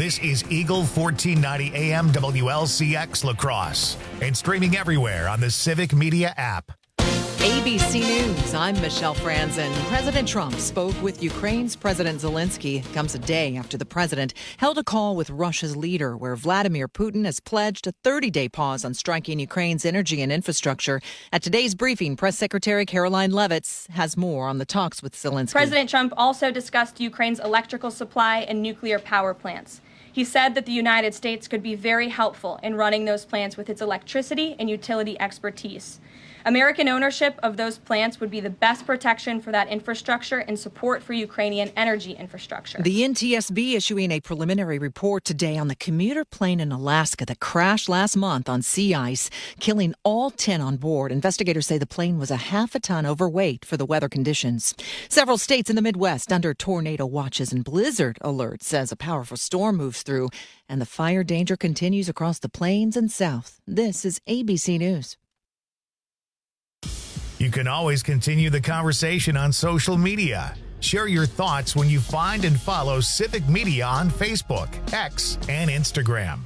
This is Eagle 1490 AM WLCX La Crosse and streaming everywhere on the Civic Media app. ABC News, I'm Michelle Franzen. President Trump spoke with Ukraine's President Zelensky. It comes a day after the president held a call with Russia's leader, where Vladimir Putin has pledged a 30-day pause on striking Ukraine's energy and infrastructure. At today's briefing, Press Secretary Caroline Leavitt has more on the talks with Zelensky. President Trump also discussed Ukraine's electrical supply and nuclear power plants. He said that the United States could be very helpful in running those plants with its electricity and utility expertise. American ownership of those plants would be the best protection for that infrastructure and support for Ukrainian energy infrastructure. The NTSB issuing a preliminary report today on the commuter plane in Alaska that crashed last month on sea ice, killing all 10 on board. Investigators say the plane was a half a ton overweight for the weather conditions. Several states in the Midwest under tornado watches and blizzard alerts as a powerful storm moves through, and the fire danger continues across the plains and south. This is ABC News. You can always continue the conversation on social media. Share your thoughts when you find and follow Civic Media on Facebook, X, and Instagram.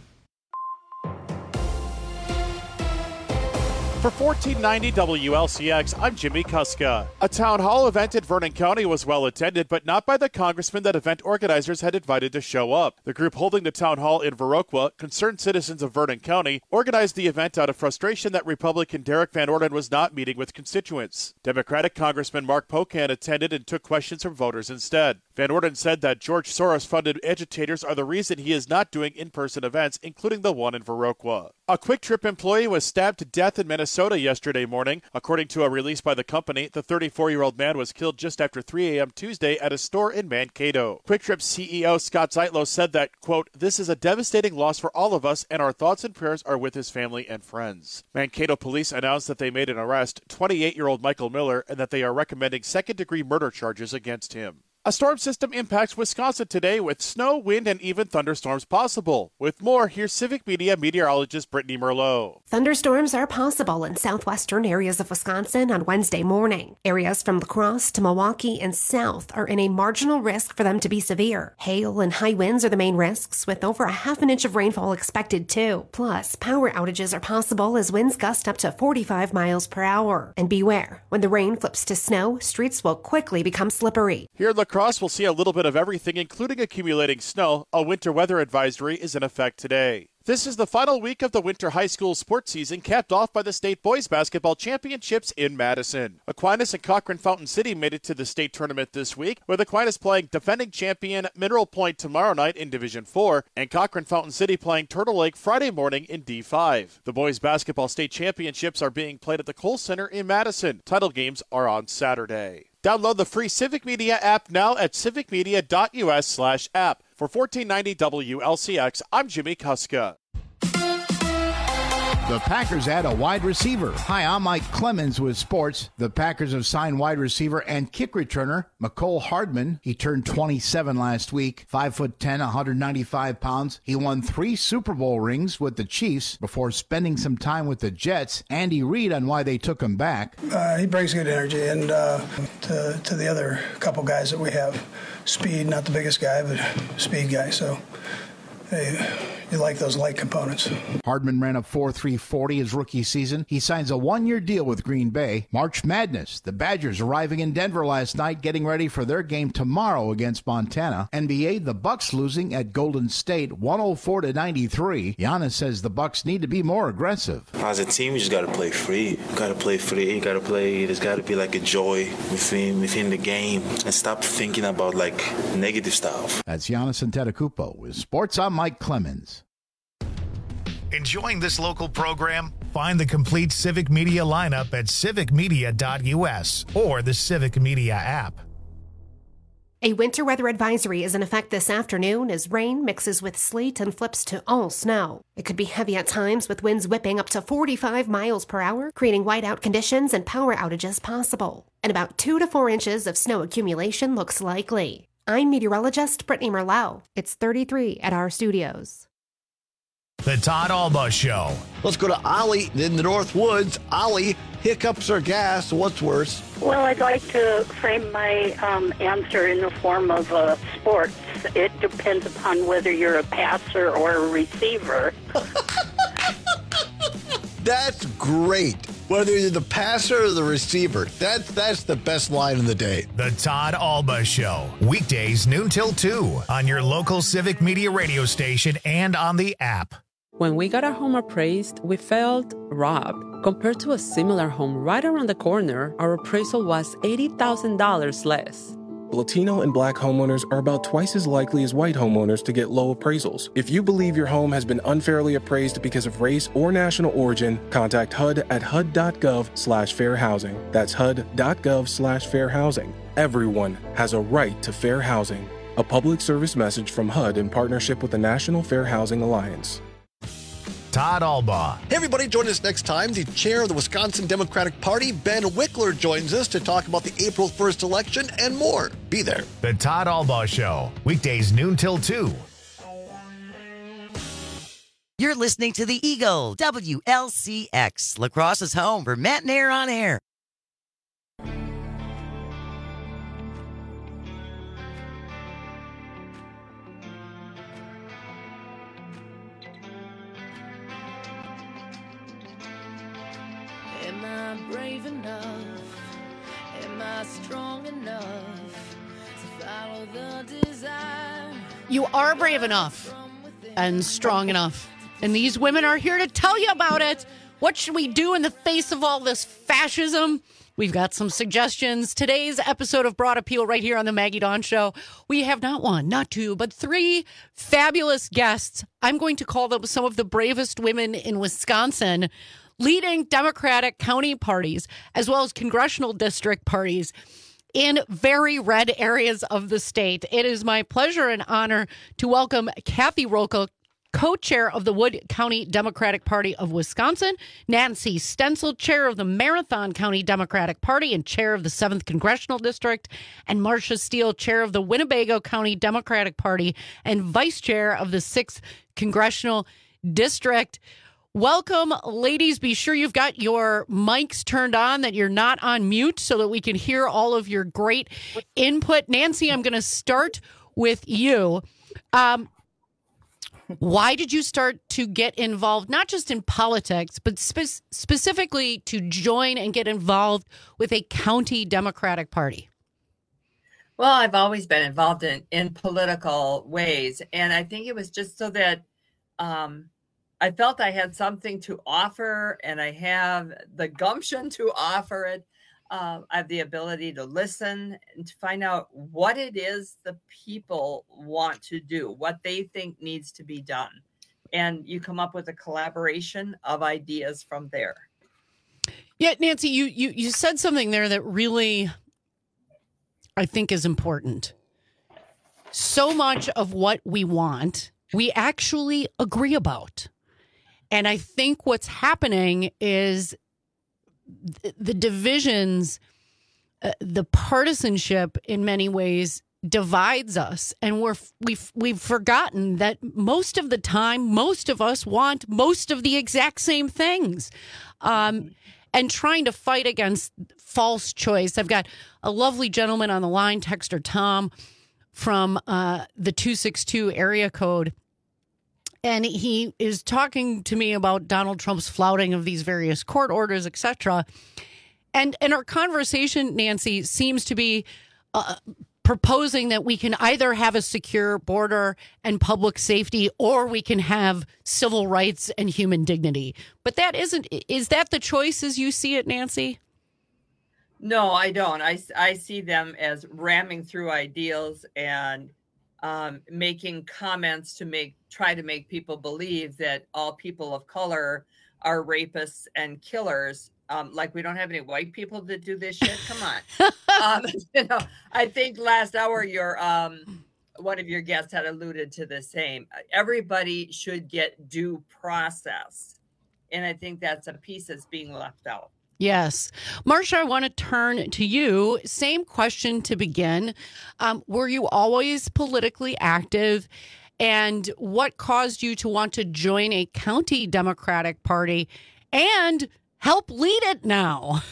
For 1490 WLCX, I'm Jimmy Kuska. A town hall event at Vernon County was well attended, but not by the congressman that event organizers had invited to show up. The group holding the town hall in Viroqua, Concerned Citizens of Vernon County, organized the event out of frustration that Republican Derek Van Orden was not meeting with constituents. Democratic Congressman Mark Pocan attended and took questions from voters instead. Van Orden said that George Soros-funded agitators are the reason he is not doing in-person events, including the one in Viroqua. A Quick Trip employee was stabbed to death in Minnesota yesterday morning. According to a release by the company, the 34-year-old man was killed just after 3 a.m. Tuesday at a store in Mankato. Quick Trip CEO Scott Zeitlo said that, quote, "This is a devastating loss for all of us, and our thoughts and prayers are with his family and friends." Mankato police announced that they made an arrest, 28-year-old Michael Miller, and that they are recommending second-degree murder charges against him. A storm system impacts Wisconsin today with snow, wind, and even thunderstorms possible. With more, here's Civic Media meteorologist Brittany Merlot. Thunderstorms are possible in southwestern areas of Wisconsin on Wednesday morning. Areas from La Crosse to Milwaukee and south are in a marginal risk for them to be severe. Hail and high winds are the main risks, with over a half an inch of rainfall expected too. Plus, power outages are possible as winds gust up to 45 miles per hour. And beware, when the rain flips to snow, streets will quickly become slippery. Here in La Crosse, we'll see a little bit of everything, including accumulating snow. A winter weather advisory is in effect today. This is the final week of the winter high school sports season, capped off by the state boys basketball championships in Madison. Aquinas and Cochrane Fountain City made it to the state tournament this week, with Aquinas playing defending champion Mineral Point tomorrow night in Division 4, and Cochrane Fountain City playing Turtle Lake Friday morning in D5. The boys basketball state championships are being played at the Kohl Center in Madison. Title games are on Saturday. Download the free Civic Media app now at civicmedia.us/app. For 1490 WLCX, I'm Jimmy Kuska. The Packers add a wide receiver. Hi, I'm Mike Clemens with sports. The Packers have signed wide receiver and kick returner Mecole Hardman. He turned 27 last week, 5'10", 195 pounds. He won 3 Super Bowl rings with the Chiefs before spending some time with the Jets. Andy Reid on why they took him back. He brings good energy, and to the other couple guys that we have, speed, not the biggest guy, but speed guy. So you like those light components. Hardman ran a 4.340 his rookie season. He signs a 1-year deal with Green Bay. March Madness. The Badgers arriving in Denver last night, getting ready for their game tomorrow against Montana. NBA, the Bucks losing at Golden State 104-93. Giannis says the Bucks need to be more aggressive. As a team, you just got to play free. You got to play free. You got to play. There's got to be like a joy within the game, and stop thinking about like negative stuff. That's Giannis Antetokounmpo with Sports. I'm Mike Clemens. Enjoying this local program? Find the complete Civic Media lineup at civicmedia.us or the Civic Media app. A winter weather advisory is in effect this afternoon as rain mixes with sleet and flips to all snow. It could be heavy at times with winds whipping up to 45 miles per hour, creating whiteout conditions and power outages possible. And about 2 to 4 inches of snow accumulation looks likely. I'm meteorologist Brittany Merlot. It's 33 at our studios. The Todd Alba Show. Let's go to Ollie in the North Woods. Ollie, hiccups or gas? What's worse? Well, I'd like to frame my answer in the form of sports. It depends upon whether you're a passer or a receiver. That's great. Whether you're the passer or the receiver, that's the best line of the day. The Todd Alba Show. Weekdays noon till 2 on your local Civic Media radio station and on the app. When we got our home appraised, we felt robbed. Compared to a similar home right around the corner, our appraisal was $80,000 less. Latino and Black homeowners are about twice as likely as white homeowners to get low appraisals. If you believe your home has been unfairly appraised because of race or national origin, contact HUD at HUD.gov/fair housing. That's HUD.gov/fair housing. Everyone has a right to fair housing. A public service message from HUD in partnership with the National Fair Housing Alliance. Todd Alba. Hey, everybody, join us next time. The chair of the Wisconsin Democratic Party, Ben Wickler, joins us to talk about the April 1st election and more. Be there. The Todd Alba Show. Weekdays noon till 2. You're listening to The Eagle, WLCX, La Crosse's home for Matt and Air on Air. Am I brave enough? Am I strong enough to follow the desire? You are brave enough and strong enough. And these women are here to tell you about it. What should we do in the face of all this fascism? We've got some suggestions. Today's episode of Broad Appeal right here on the Maggie Dawn Show. We have not one, not two, but three fabulous guests. I'm going to call them some of the bravest women in Wisconsin, leading Democratic county parties, as well as congressional district parties in very red areas of the state. It is my pleasure and honor to welcome Kathy Rocha, co-chair of the Wood County Democratic Party of Wisconsin, Nancy Stencil, chair of the Marathon County Democratic Party and chair of the 7th Congressional District, and Marcia Steele, chair of the Winnebago County Democratic Party and vice chair of the 6th Congressional District. Welcome, ladies. Be sure you've got your mics turned on, that you're not on mute, so that we can hear all of your great input. Nancy, I'm going to start with you. Why did you start to get involved, not just in politics, but specifically to join and get involved with a county Democratic Party? Well, I've always been involved in political ways, and I think it was just so that I felt I had something to offer, and I have the gumption to offer it. I have the ability to listen and to find out what it is the people want to do, what they think needs to be done. And you come up with a collaboration of ideas from there. Yeah, Nancy, you said something there that really, I think, is important. So much of what we want, we actually agree about. And I think what's happening is the divisions, the partisanship in many ways divides us. And we've forgotten that most of the time, most of us want most of the exact same things. And trying to fight against false choice. I've got a lovely gentleman on the line, Texter Tom, from the 262 area code. And he is talking to me about Donald Trump's flouting of these various court orders, et cetera. And our conversation, Nancy, seems to be proposing that we can either have a secure border and public safety, or we can have civil rights and human dignity. But that isn't, is that the choice as you see it, Nancy? No, I don't. I see them as ramming through ideals and making comments to try to make people believe that all people of color are rapists and killers. Like we don't have any white people that do this shit. Come on. I think last hour one of your guests had alluded to the same. Everybody should get due process. And I think that's a piece that's being left out. Yes. Marcia, I want to turn to you. Same question to begin. Were you always politically active? and what caused you to want to join a county Democratic Party and help lead it now?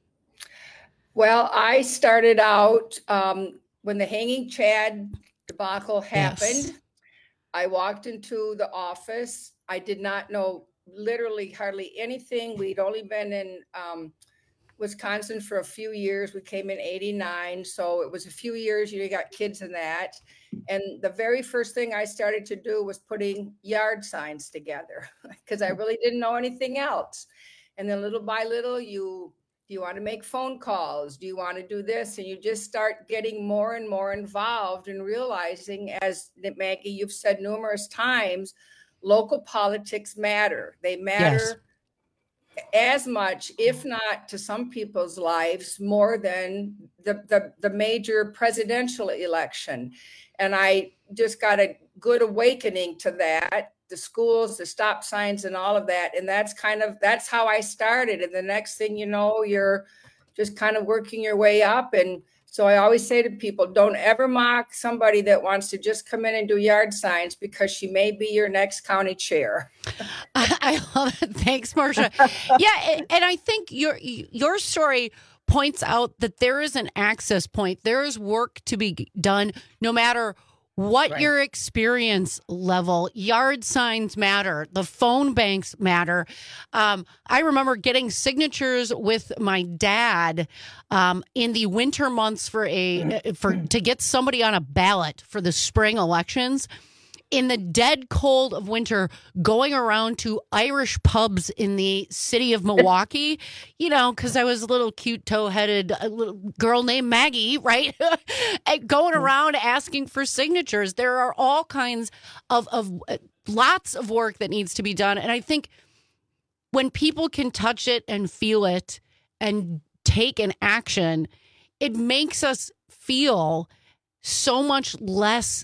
Well, I started out when the Hanging Chad debacle happened. Yes. I walked into the office. I did not know literally hardly anything. We'd only been in Wisconsin for a few years. We came in 89. So it was a few years. You got kids in that. And the very first thing I started to do was putting yard signs together because I really didn't know anything else. And then little by little, do you want to make phone calls? Do you want to do this? And you just start getting more and more involved and realizing, as Maggie, you've said numerous times, local politics matter. They matter as much, if not to some people's lives, more than the major presidential election. And I just got a good awakening to that, the schools, the stop signs and all of that. And that's how I started. And the next thing you know, you're just kind of working your way up. And so I always say to people, don't ever mock somebody that wants to just come in and do yard signs because she may be your next county chair. I love it. Thanks, Marcia. Yeah. And I think your story points out that there is an access point. There is work to be done no matter what your experience level. Yard signs matter. The phone banks matter. I remember getting signatures with my dad in the winter months to get somebody on a ballot for the spring elections. In the dead cold of winter, going around to Irish pubs in the city of Milwaukee, because I was a little cute toe-headed little girl named Maggie, right? Going around asking for signatures. There are all kinds of lots of work that needs to be done. And I think when people can touch it and feel it and take an action, it makes us feel so much less,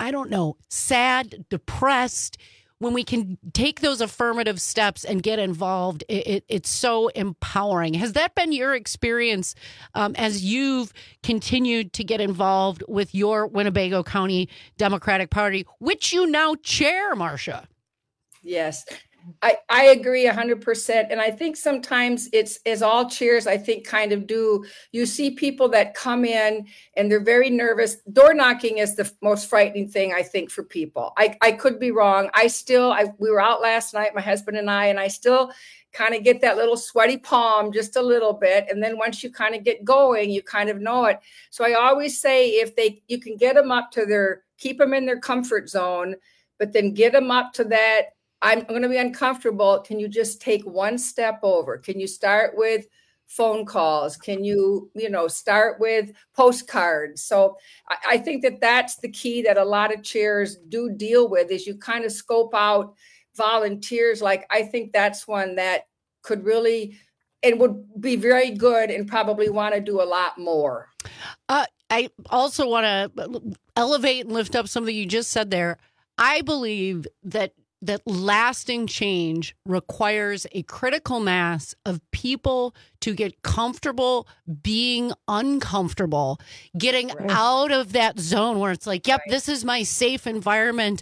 sad, depressed. When we can take those affirmative steps and get involved, it's so empowering. Has that been your experience as you've continued to get involved with your Winnebago County Democratic Party, which you now chair, Marcia? Yes. I agree 100%. And I think sometimes it's, as all chairs, I think kind of do, you see people that come in and they're very nervous. Door knocking is the most frightening thing, I think, for people. I could be wrong. We were out last night, my husband and I still kind of get that little sweaty palm just a little bit. And then once you kind of get going, you kind of know it. So I always say, you can get them up to keep them in their comfort zone, but then get them up to that, I'm going to be uncomfortable. Can you just take one step over? Can you start with phone calls? Can you, start with postcards? So I think that that's the key that a lot of chairs do deal with, is you kind of scope out volunteers. Like, I think that's one that could really, and would be very good and probably want to do a lot more. I also want to elevate and lift up something you just said there. I believe that lasting change requires a critical mass of people to get comfortable being uncomfortable, getting out of that zone where it's like, yep, this is my safe environment.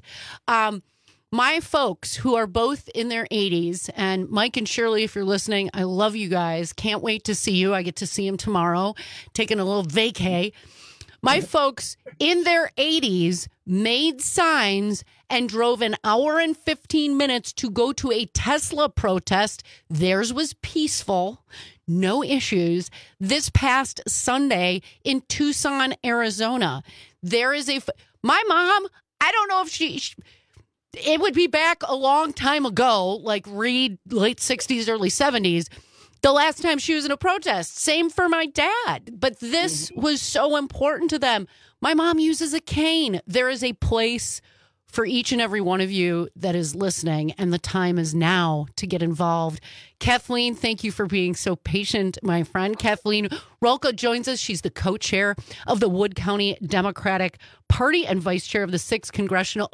My folks who are both in their 80s, and Mike and Shirley, if you're listening, I love you guys. Can't wait to see you. I get to see him tomorrow, taking a little vacay. My folks in their 80s made signs and drove an hour and 15 minutes to go to a Tesla protest. Theirs was peaceful, no issues. This past Sunday in Tucson, Arizona, there is my mom, I don't know if it would be back a long time ago, like Reed, late 60s, early 70s. The last time she was in a protest. Same for my dad. But this was so important to them. My mom uses a cane. There is a place for each and every one of you that is listening, and the time is now to get involved. Kathleen, thank you for being so patient, my friend. Kathleen Rolka joins us. She's the co-chair of the Wood County Democratic Party and vice chair of the 6th Congressional.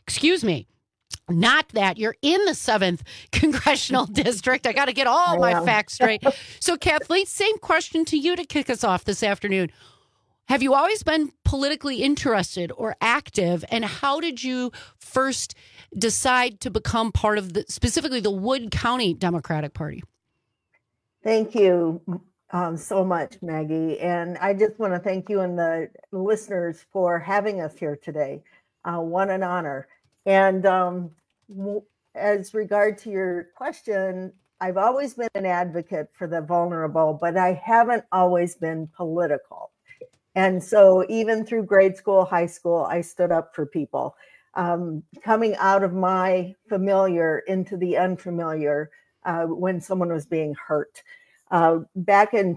Not that. You're in the 7th Congressional District. I got to get all my facts straight. So, Kathleen, same question to you to kick us off this afternoon. have you always been politically interested or active? And how did you first decide to become part of specifically the Wood County Democratic Party? Thank you so much, Maggie. And I just want to thank you and the listeners for having us here today. What an honor. And as regard to your question, I've always been an advocate for the vulnerable, but I haven't always been political. And so even through grade school, high school, I stood up for people. Coming out of my familiar into the unfamiliar when someone was being hurt. Back in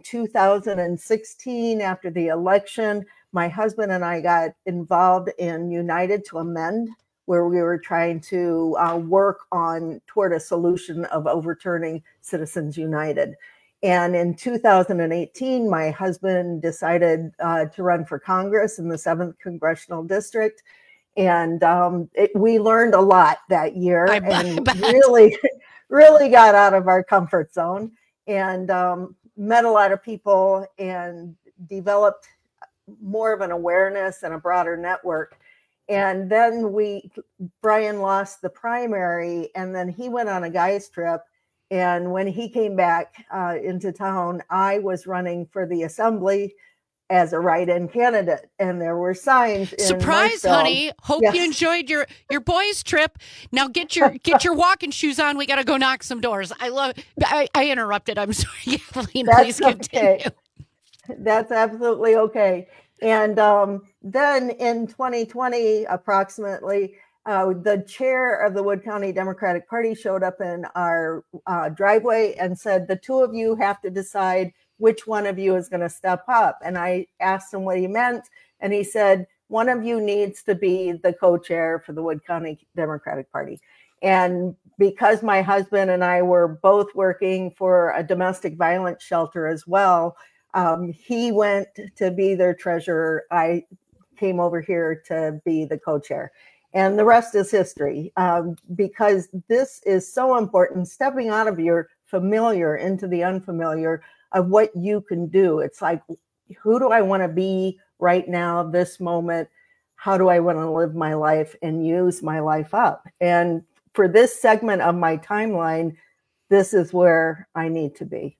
2016, after the election, my husband and I got involved in United to Amend, where we were trying to work toward a solution of overturning Citizens United. And in 2018, my husband decided to run for Congress in the 7th Congressional District. And we learned a lot that year and really got out of our comfort zone and met a lot of people and developed more of an awareness and a broader network. And then Brian lost the primary, and then he went on a guys trip. And when he came back into town, I was running for the assembly as a write-in candidate, and there were signs. Surprise, honey! Hope you enjoyed your boys' trip. Now get your walking shoes on. We got to go knock some doors. I interrupted. I'm sorry, Kathleen. Please continue. Okay. That's absolutely okay. And then in 2020, approximately, the chair of the Wood County Democratic Party showed up in our driveway and said, the two of you have to decide which one of you is going to step up. And I asked him what he meant. And he said, one of you needs to be the co-chair for the Wood County Democratic Party. And because my husband and I were both working for a domestic violence shelter as well, he went to be their treasurer. I came over here to be the co-chair. And the rest is history, because this is so important, stepping out of your familiar into the unfamiliar of what you can do. It's like, who do I want to be right now, this moment? How do I want to live my life and use my life up? And for this segment of my timeline, this is where I need to be.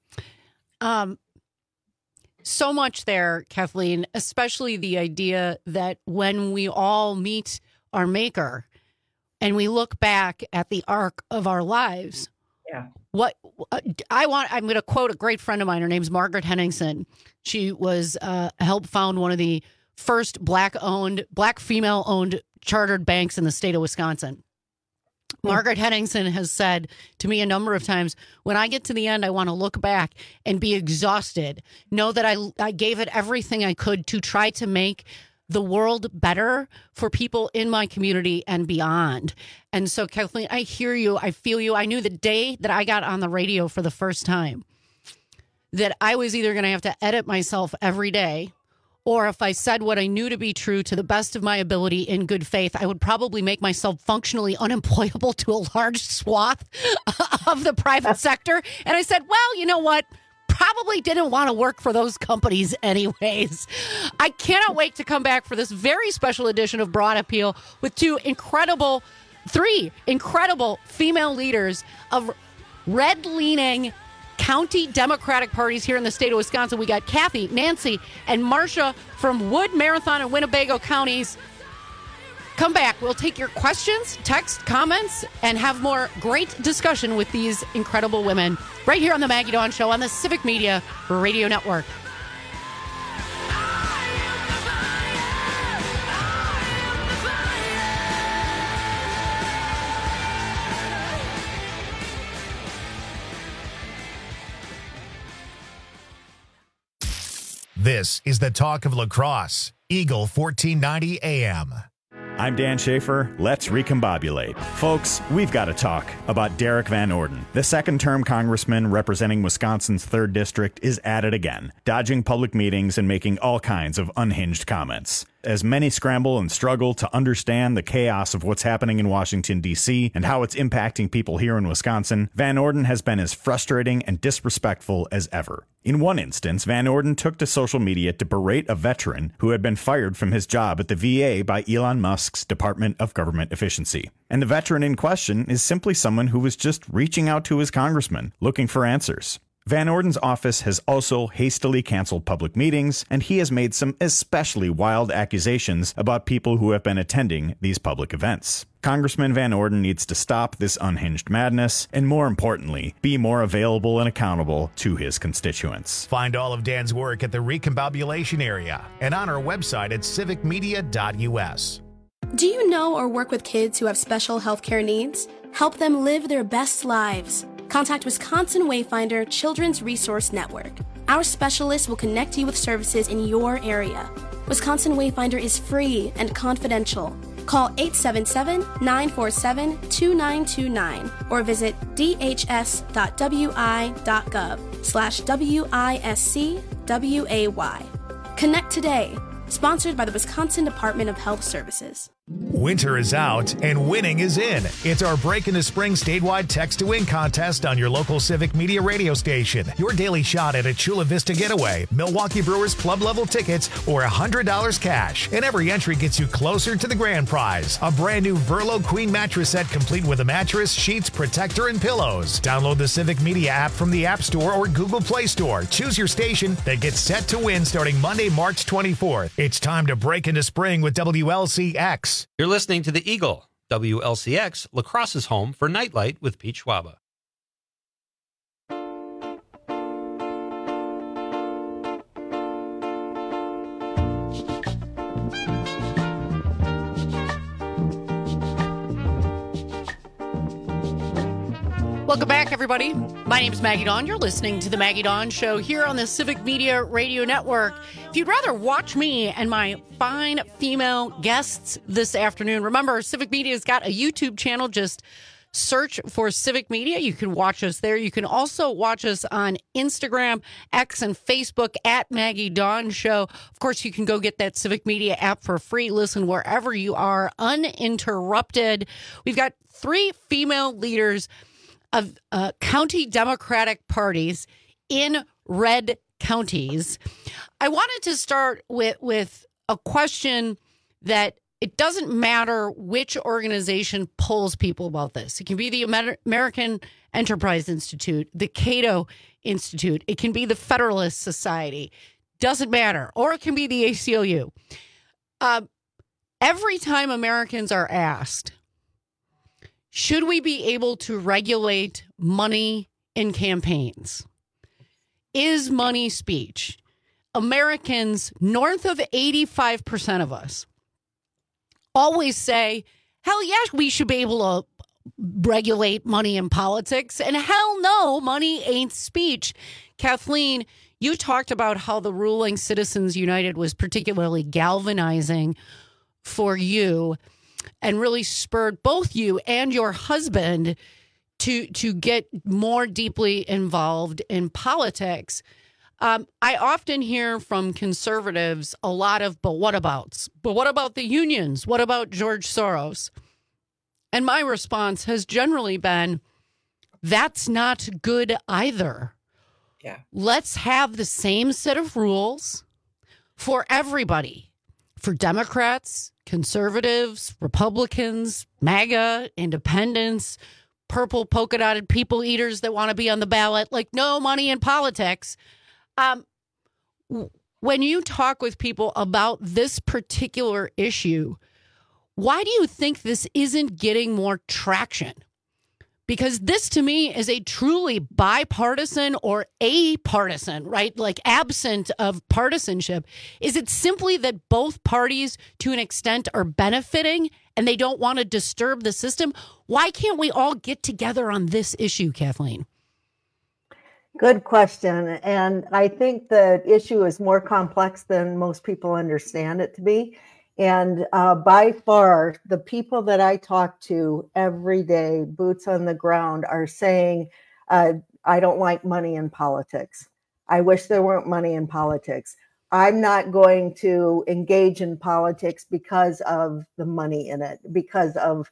So much there, Kathleen, especially the idea that when we all meet our maker and we look back at the arc of our lives, I'm going to quote a great friend of mine. Her name's Margaret Henningsen. She was helped found one of the first black female owned chartered banks in the state of Wisconsin. Margaret Henningsen has said to me a number of times, when I get to the end, I want to look back and be exhausted. Know that I gave it everything I could to try to make the world better for people in my community and beyond. And so, Kathleen, I hear you. I feel you. I knew the day that I got on the radio for the first time that I was either going to have to edit myself every day, or if I said what I knew to be true to the best of my ability in good faith, I would probably make myself functionally unemployable to a large swath of the private sector. And I said, well, you know what? Probably didn't want to work for those companies anyways. I cannot wait to come back for this very special edition of Broad Appeal with three incredible female leaders of red-leaning county Democratic parties here in the state of Wisconsin. We got Kathy, Nancy, and Marcia from Wood, Marathon, and Winnebago counties. Come back. We'll take your questions, text, comments, and have more great discussion with these incredible women right here on the Maggie Dawn Show on the Civic Media Radio Network. This is the talk of La Crosse, Eagle 1490 AM. I'm Dan Schaefer. Let's recombobulate. Folks, we've got to talk about Derek Van Orden. The second-term congressman representing Wisconsin's 3rd District is at it again, dodging public meetings and making all kinds of unhinged comments. As many scramble and struggle to understand the chaos of what's happening in Washington, D.C. and how it's impacting people here in Wisconsin, Van Orden has been as frustrating and disrespectful as ever. In one instance, Van Orden took to social media to berate a veteran who had been fired from his job at the VA by Elon Musk's Department of Government Efficiency. And the veteran in question is simply someone who was just reaching out to his congressman, looking for answers. Van Orden's office has also hastily canceled public meetings, and he has made some especially wild accusations about people who have been attending these public events. Congressman Van Orden needs to stop this unhinged madness, and more importantly, be more available and accountable to his constituents. Find all of Dan's work at the Recombobulation area and on our website at civicmedia.us. Do you know or work with kids who have special healthcare needs? Help them live their best lives. Contact Wisconsin Wayfinder Children's Resource Network. Our specialists will connect you with services in your area. Wisconsin Wayfinder is free and confidential. Call 877-947-2929 or visit dhs.wi.gov/WISCWAY. Connect today. Sponsored by the Wisconsin Department of Health Services. Winter is out and winning is in. It's our Break into Spring statewide text to win contest on your local Civic Media radio station. Your daily shot at a Chula Vista getaway, Milwaukee Brewers club level tickets, or $100 cash. And every entry gets you closer to the grand prize. A brand new Verlo Queen mattress set complete with a mattress, sheets, protector, and pillows. Download the Civic Media app from the App Store or Google Play Store. Choose your station that gets set to win starting Monday, March 24th. It's time to break into spring with WLCX. You're listening to The Eagle, WLCX, La Crosse's home for Nightlight with Pete Schwaba. Welcome back, everybody. My name is Maggie Dawn. You're listening to The Maggie Dawn Show here on the Civic Media Radio Network. If you'd rather watch me and my fine female guests this afternoon, remember, Civic Media's got a YouTube channel. Just search for Civic Media. You can watch us there. You can also watch us on Instagram, X, and Facebook at Maggie Dawn Show. Of course, you can go get that Civic Media app for free. Listen wherever you are, uninterrupted. We've got 3 female leaders of county Democratic parties in red counties. I wanted to start with a question that it doesn't matter which organization polls people about this. It can be the American Enterprise Institute, the Cato Institute. It can be the Federalist Society. Doesn't matter. Or it can be the ACLU. Every time Americans are asked, should we be able to regulate money in campaigns? Is money speech? Americans, north of 85% of us, always say, hell yeah, we should be able to regulate money in politics. And hell no, money ain't speech. Kathleen, you talked about how the ruling Citizens United was particularly galvanizing for you and really spurred both you and your husband to get more deeply involved in politics. I often hear from conservatives a lot of, but what abouts? But what about the unions? What about George Soros? And my response has generally been, that's not good either. Yeah. Let's have the same set of rules for everybody, for Democrats, conservatives, Republicans, MAGA, independents, purple polka dotted people eaters that want to be on the ballot. Like, no money in politics. When you talk with people about this particular issue, why do you think this isn't getting more traction? Because this, to me, is a truly bipartisan or apartisan, right? Like absent of partisanship. Is it simply that both parties, to an extent, are benefiting and they don't want to disturb the system? Why can't we all get together on this issue, Kathleen? Good question. And I think the issue is more complex than most people understand it to be. And by far, the people that I talk to every day, boots on the ground, are saying, I don't like money in politics. I wish there weren't money in politics. I'm not going to engage in politics because of the money in it, because of,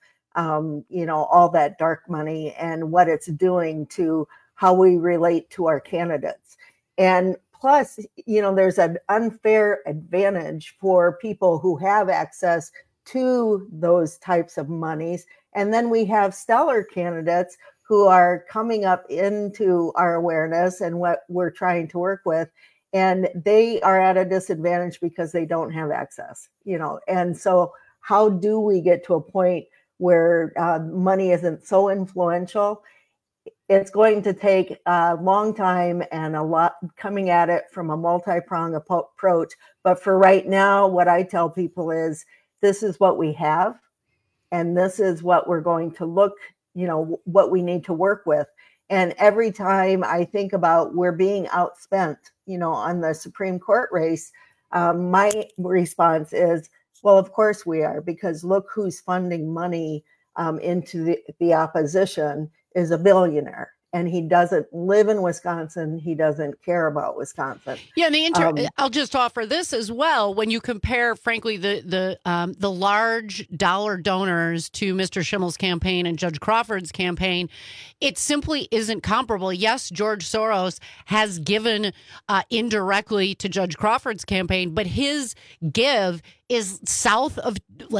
all that dark money and what it's doing to how we relate to our candidates. And plus, there's an unfair advantage for people who have access to those types of monies. And then we have stellar candidates who are coming up into our awareness and what we're trying to work with. And they are at a disadvantage because they don't have access, And so how do we get to a point where money isn't so influential? It's going to take a long time and a lot coming at it from a multi-pronged approach. But for right now, what I tell people is this is what we have, and this is what we're going to look, what we need to work with. And every time I think about we're being outspent, on the Supreme Court race, my response is, well, of course we are, because look who's funding money into the opposition is a billionaire. And he doesn't live in Wisconsin. He doesn't care about Wisconsin. Yeah, and I'll just offer this as well. When you compare, frankly, the large dollar donors to Mr. Schimmel's campaign and Judge Crawford's campaign, it simply isn't comparable. Yes, George Soros has given indirectly to Judge Crawford's campaign, but his give is south of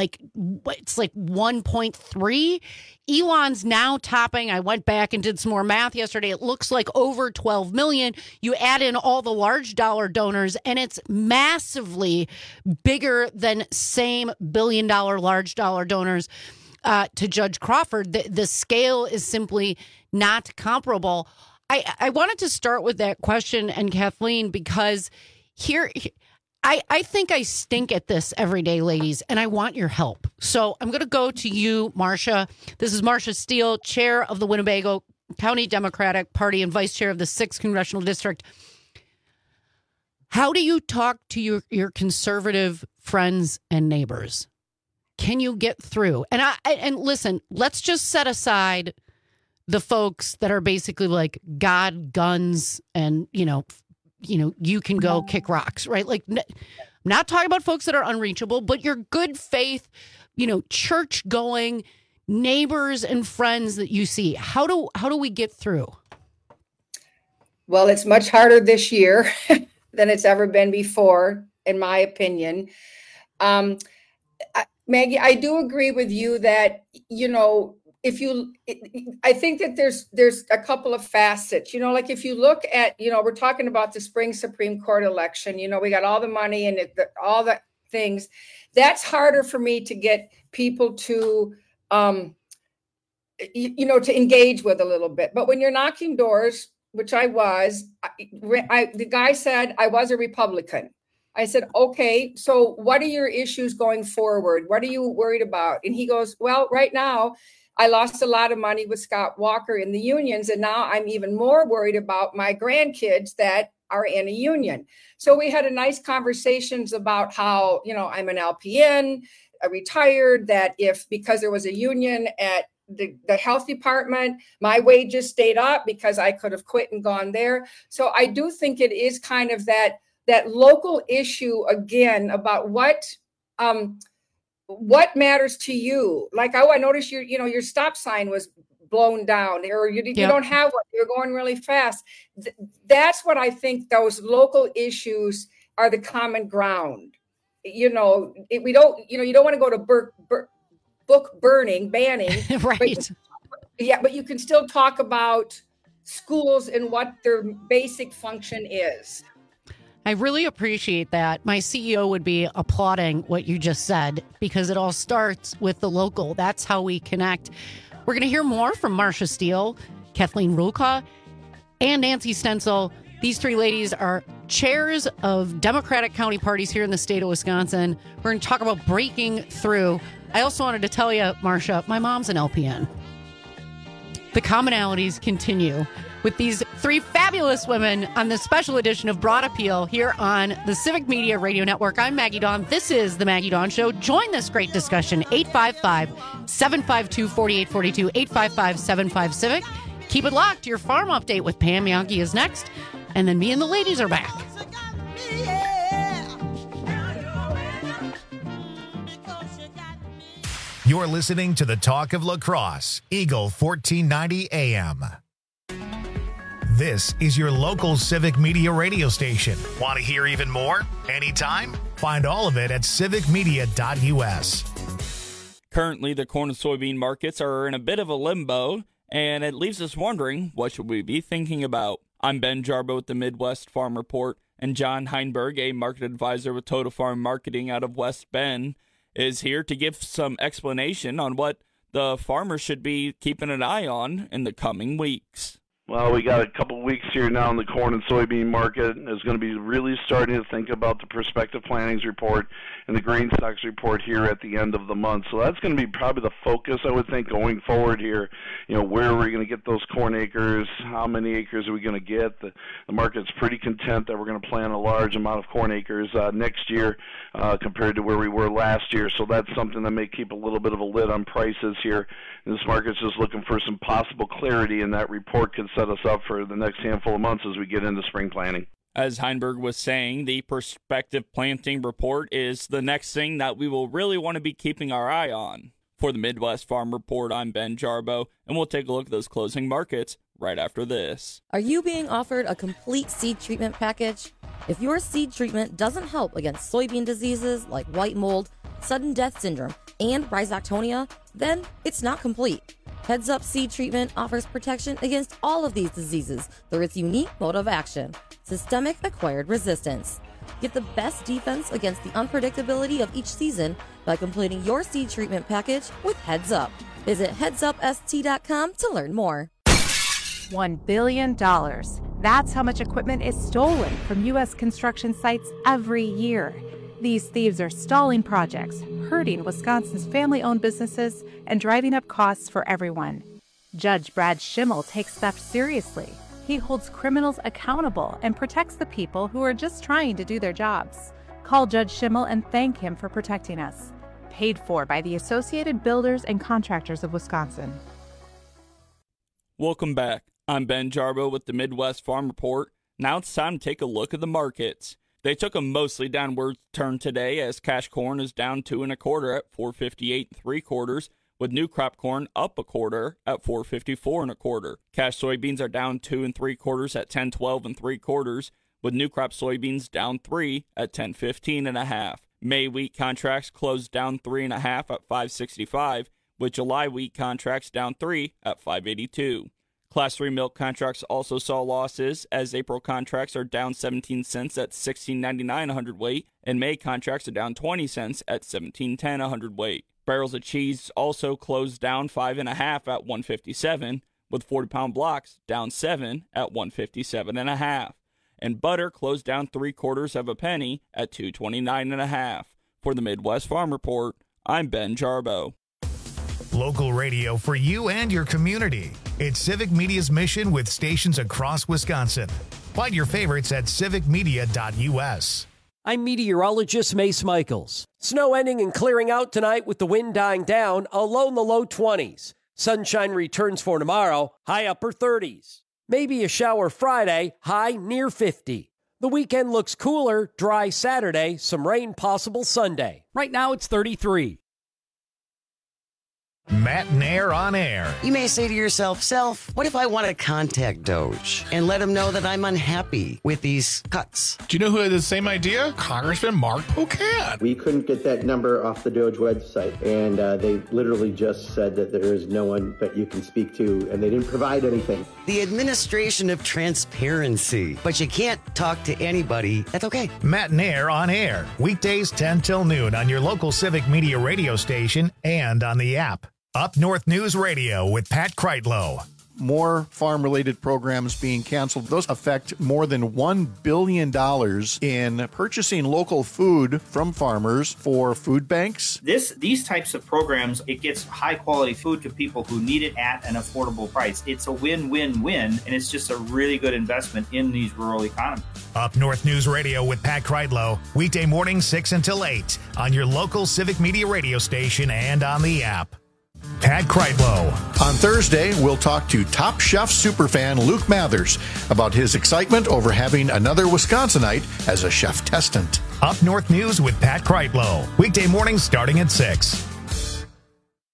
it's like 1.3. Elon's now topping. I went back and did some more math yesterday. It looks like over 12 million. You add in all the large dollar donors, and it's massively bigger than same $1 billion large dollar donors to Judge Crawford. The scale is simply not comparable. I wanted to start with that question, and Kathleen, because here I think I stink at this every day, ladies, and I want your help. So I'm going to go to you, Marcia. This is Marcia Steele, chair of the Winnebago County Democratic Party and vice chair of the 6th Congressional District. How do you talk to your conservative friends and neighbors? Can you get through? And listen, let's just set aside the folks that are basically like God, guns, and, you can go kick rocks, right? Like, I'm not talking about folks that are unreachable, but your good faith, church going neighbors and friends that you see. How do we get through? Well, it's much harder this year than it's ever been before, in my opinion. Maggie, I do agree with you that, I think that there's a couple of facets, like if you look at, we're talking about the spring Supreme Court election, we got all the money and all the things. That's harder for me to get people to, to engage with a little bit. But when you're knocking doors, which I was, the guy said I was a Republican. I said, okay, so what are your issues going forward? What are you worried about? And he goes, well, right now, I lost a lot of money with Scott Walker in the unions, and now I'm even more worried about my grandkids that are in a union. So we had a nice conversations about how, I'm an LPN, retired, that because there was a union at the health department, my wages stayed up because I could have quit and gone there. So I do think it is kind of that local issue again about what matters to you? Like, I noticed your stop sign was blown down, or you don't have one. You're going really fast. That's what I think. Those local issues are the common ground. We don't. You don't want to go to book banning, right? But you can still talk about schools and what their basic function is. I really appreciate that. My CEO would be applauding what you just said, because it all starts with the local. That's how we connect. We're going to hear more from Marcia Steele, Kathleen Rulka, and Nancy Stenzel. These three ladies are chairs of Democratic county parties here in the state of Wisconsin. We're going to talk about breaking through. I also wanted to tell you, Marcia, my mom's an LPN. The commonalities continue with these three fabulous women on this special edition of Broad Appeal here on the Civic Media Radio Network. I'm Maggie Dawn. This is The Maggie Dawn Show. Join this great discussion, 855-752-4842, 855-75-CIVIC. Keep it locked. Your farm update with Pam Yankee is next, and then me and the ladies are back. Yeah. You're listening to the Talk of La Crosse, Eagle 1490 AM. This is your local Civic Media radio station. Want to hear even more? Anytime? Find all of it at civicmedia.us. Currently, the corn and soybean markets are in a bit of a limbo, and it leaves us wondering, what should we be thinking about? I'm Ben Jarbo with the Midwest Farm Report, and John Heinberg, a market advisor with Total Farm Marketing out of West Bend, is here to give some explanation on what the farmers should be keeping an eye on in the coming weeks. Well, we got a couple of weeks here now in the corn and soybean market. Is going to be really starting to think about the prospective plantings report and the grain stocks report here at the end of the month. So that's going to be probably the focus, I would think, going forward here. You know, where are we going to get those corn acres? How many acres are we going to get? The market's pretty content that we're going to plant a large amount of corn acres next year compared to where we were last year. So that's something that may keep a little bit of a lid on prices here. And this market's just looking for some possible clarity, and that report could set us up for the next handful of months as we get into spring planting. As Heinberg was saying, the prospective planting report is the next thing that we will really want to be keeping our eye on. For the Midwest Farm Report, I'm Ben Jarbo, and we'll take a look at those closing markets right after this. Are you being offered a complete seed treatment package? If your seed treatment doesn't help against soybean diseases like white mold, sudden death syndrome, and rhizoctonia, then it's not complete. Heads Up Seed Treatment offers protection against all of these diseases through its unique mode of action, systemic acquired resistance. Get the best defense against the unpredictability of each season by completing your seed treatment package with Heads Up. Visit headsupst.com to learn more. $1 billion. That's how much equipment is stolen from U.S. construction sites every year. These thieves are stalling projects, hurting Wisconsin's family-owned businesses, and driving up costs for everyone. Judge Brad Schimmel takes theft seriously. He holds criminals accountable and protects the people who are just trying to do their jobs. Call Judge Schimmel and thank him for protecting us. Paid for by the Associated Builders and Contractors of Wisconsin. Welcome back. I'm Ben Jarbo with the Midwest Farm Report. Now it's time to take a look at the markets. They took a mostly downward turn today as cash corn is down 2 1/4 at $4.58 3/4, with new crop corn up 1/4 at $4.54 1/4. Cash soybeans are down 2 3/4 at $10.12 3/4, with new crop soybeans down 3 at $10.15 1/2. May wheat contracts closed down 3 1/2 at $5.65, with July wheat contracts down 3 at $5.82. Class 3 milk contracts also saw losses, as April contracts are down 17 cents at $16.99 a hundredweight, and May contracts are down 20 cents at $17.10 a hundredweight. Barrels of cheese also closed down 5 1/2 at $1.57, with 40-pound blocks down 7 at $1.57 1/2. And butter closed down 3/4 of a penny at $2.29 1/2. For the Midwest Farm Report, I'm Ben Jarbo. Local radio for you and your community. It's Civic Media's mission with stations across Wisconsin. Find your favorites at civicmedia.us. I'm meteorologist Mace Michaels. Snow ending and clearing out tonight with the wind dying down, a low in the low 20s. Sunshine returns for tomorrow, high upper 30s. Maybe a shower Friday, high near 50. The weekend looks cooler, dry Saturday, some rain possible Sunday. Right now it's 33. Matt Nair on air. You may say to yourself, Self, what if I want to contact Doge and let him know that I'm unhappy with these cuts? Do you know who had the same idea? Congressman Mark Pocan. We couldn't get that number off the Doge website, and they literally just said that there is no one that you can speak to, and they didn't provide anything. The administration of transparency. But you can't talk to anybody. That's okay. Matt Nair on air. Weekdays 10 till noon on your local Civic Media radio station and on the app. Up North News Radio with Pat Kreitlow. More farm-related programs being canceled. Those affect more than $1 billion in purchasing local food from farmers for food banks. These types of programs, it gets high-quality food to people who need it at an affordable price. It's a win-win-win, and it's just a really good investment in these rural economies. Up North News Radio with Pat Kreitlow. Weekday morning 6 until 8 on your local Civic Media radio station and on the app. Pat Kreitlow. On Thursday, we'll talk to Top Chef superfan Luke Mathers about his excitement over having another Wisconsinite as a chef testant. Up North News with Pat Kreitlow. Weekday mornings starting at 6.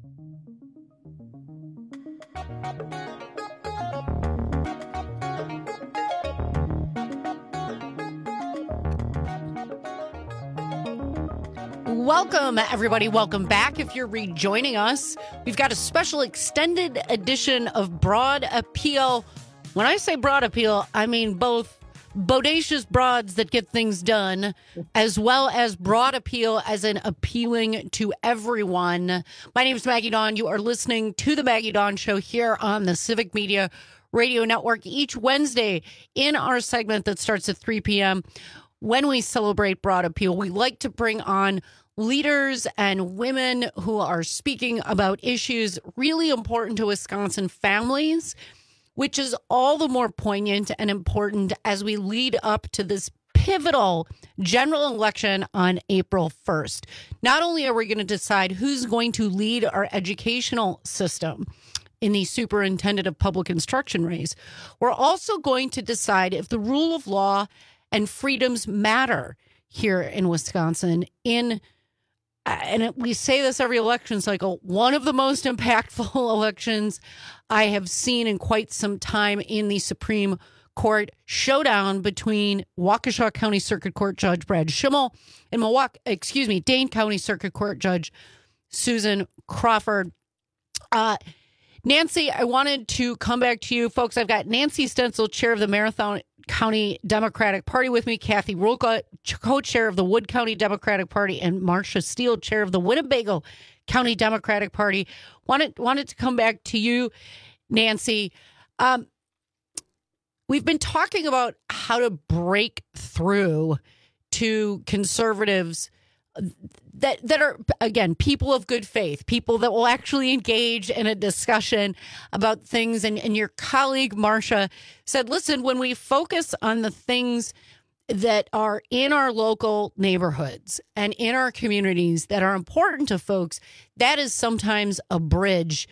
Welcome, everybody. Welcome back. If you're rejoining us, we've got a special extended edition of Broad Appeal. When I say broad appeal, I mean both bodacious broads that get things done, as well as broad appeal as in appealing to everyone. My name is Maggie Dawn. You are listening to The Maggie Dawn Show here on the Civic Media Radio Network each Wednesday in our segment that starts at 3 p.m. When we celebrate broad appeal, we like to bring on leaders and women who are speaking about issues really important to Wisconsin families, which is all the more poignant and important as we lead up to this pivotal general election on April 1st. Not only are we going to decide who's going to lead our educational system in the superintendent of public instruction race, we're also going to decide if the rule of law and freedoms matter here in Wisconsin. And we say this every election cycle, one of the most impactful elections I have seen in quite some time in the Supreme Court showdown between Waukesha County Circuit Court Judge Brad Schimmel and Dane County Circuit Court Judge Susan Crawford. Nancy, I wanted to come back to you. Folks, I've got Nancy Stencil, chair of the Marathon County Democratic Party with me, Kathy Rolka, co-chair of the Wood County Democratic Party, and Marcia Steele, chair of the Winnebago County Democratic Party. Wanted to come back to you, Nancy. We've been talking about how to break through to conservatives that are, again, people of good faith, people that will actually engage in a discussion about things. And your colleague, Marcia, said, listen, when we focus on the things that are in our local neighborhoods and in our communities that are important to folks, that is sometimes a bridge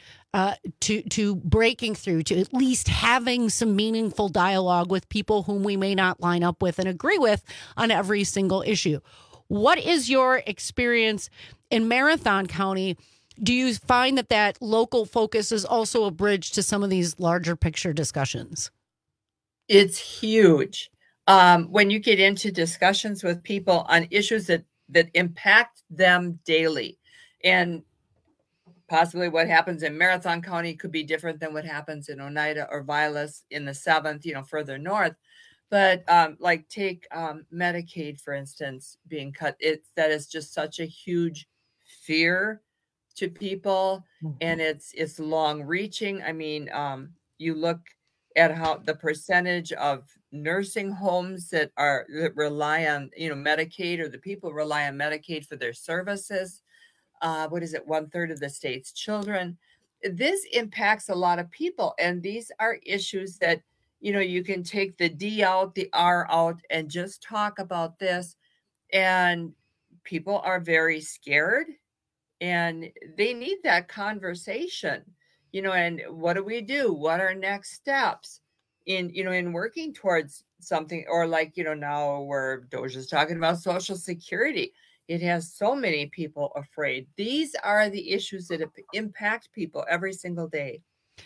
to breaking through, to at least having some meaningful dialogue with people whom we may not line up with and agree with on every single issue. What is your experience in Marathon County? Do you find that local focus is also a bridge to some of these larger picture discussions? It's huge. When you get into discussions with people on issues that impact them daily, and possibly what happens in Marathon County could be different than what happens in Oneida or Vilas in the 7th, further north. But like take Medicaid, for instance, being cut. That is just such a huge fear to people, and it's long reaching. I mean, you look at how the percentage of nursing homes that rely on Medicaid, or the people rely on Medicaid for their services. What is it? 1/3 of the state's children. This impacts a lot of people, and these are issues that you can take the D out, the R out, and just talk about this. And people are very scared, and they need that conversation, and what do we do? What are next steps in working towards something? Or like, now where Doja's talking about Social Security, it has so many people afraid. These are the issues that impact people every single day.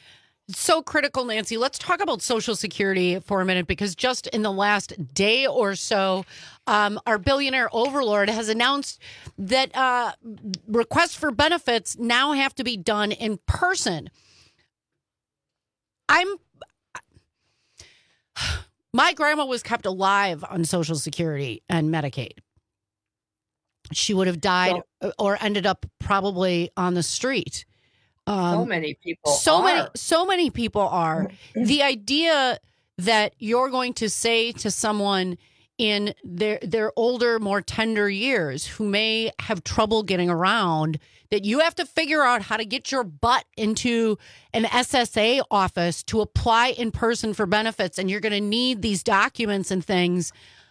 So critical, Nancy. Let's talk about Social Security for a minute, because just in the last day or so, our billionaire overlord has announced that requests for benefits now have to be done in person. My grandma was kept alive on Social Security and Medicaid. She would have died or ended up probably on the street. So many people many people are. The idea that you're going to say to someone in their older, more tender years who may have trouble getting around that you have to figure out how to get your butt into an SSA office to apply in person for benefits, and you're going to need these documents and things.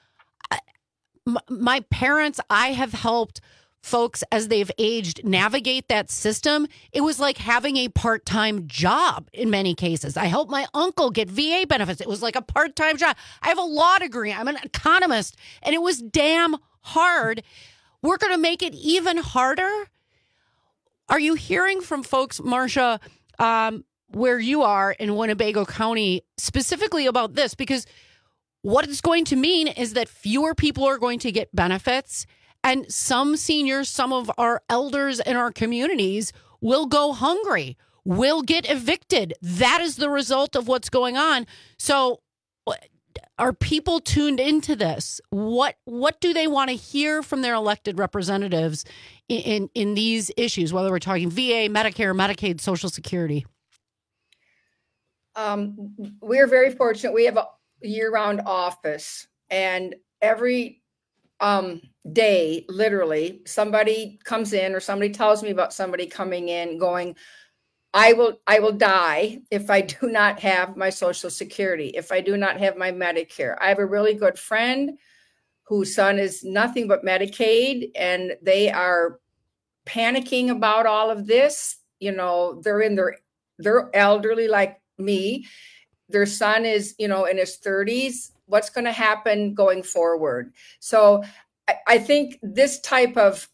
My parents, I have helped folks as they've aged navigate that system. It was like having a part-time job in many cases. I helped my uncle get VA benefits. It was like a part-time job. I have a law degree. I'm an economist, and it was damn hard. We're going to make it even harder. Are you hearing from folks, Marcia, where you are in Winnebago County, specifically about this? Because what it's going to mean is that fewer people are going to get benefits, and some seniors, some of our elders in our communities will go hungry, will get evicted. That is the result of what's going on. So are people tuned into this? What do they want to hear from their elected representatives in these issues, whether we're talking VA, Medicare, Medicaid, Social Security? We're very fortunate. We have a year-round office, and every day, literally, somebody comes in or somebody tells me about somebody coming in going, I will die if I do not have my Social Security, if I do not have my Medicare. I have a really good friend whose son is nothing but Medicaid, and they are panicking about all of this. You know, they're elderly like me. Their son is, in his 30s. What's going to happen going forward? So I think this type of,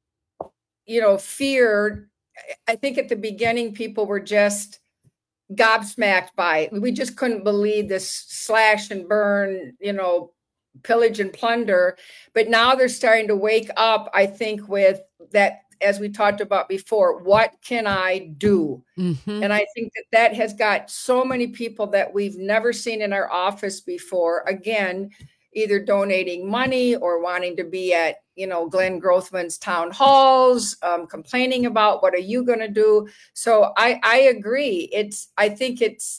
fear, I think at the beginning, people were just gobsmacked by it. We just couldn't believe this slash and burn, pillage and plunder. But now they're starting to wake up, I think, with that, as we talked about before, what can I do? Mm-hmm. And I think that has got so many people that we've never seen in our office before, again, either donating money or wanting to be at, Glenn Grothman's town halls, complaining about what are you going to do? So I agree. I think it's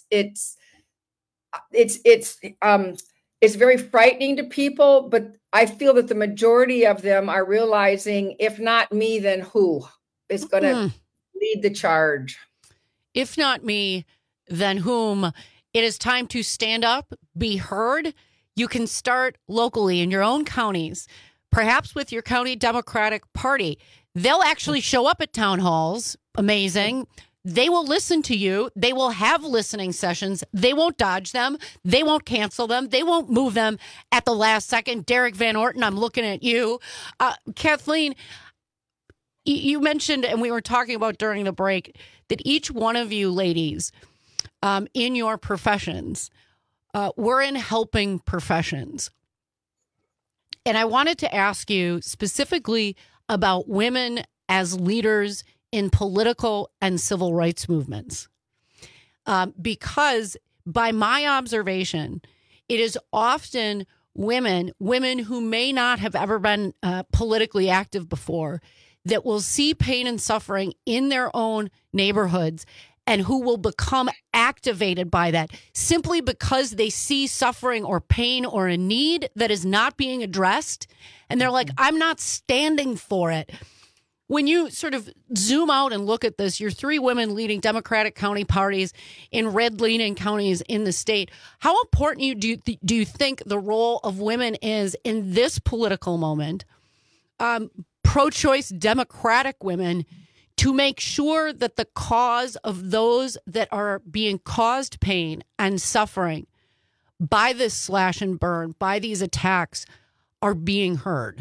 very frightening to people, but I feel that the majority of them are realizing, if not me, then who is going to lead the charge? If not me, then whom? It is time to stand up, be heard. You can start locally in your own counties, perhaps with your county Democratic Party. They'll actually show up at town halls. Amazing. They will listen to you. They will have listening sessions. They won't dodge them. They won't cancel them. They won't move them at the last second. Derek Van Orton, I'm looking at you. Kathleen, you mentioned, and we were talking about during the break, that each one of you ladies in your professions, we're in helping professions. And I wanted to ask you specifically about women as leaders in political and civil rights movements. Because by my observation, it is often women who may not have ever been politically active before, that will see pain and suffering in their own neighborhoods and who will become activated by that simply because they see suffering or pain or a need that is not being addressed. And they're like, I'm not standing for it. When you sort of zoom out and look at this, you're three women leading Democratic county parties in red-leaning counties in the state. How important do you think the role of women is in this political moment? Pro-choice Democratic women, to make sure that the cause of those that are being caused pain and suffering by this slash and burn, by these attacks, are being heard.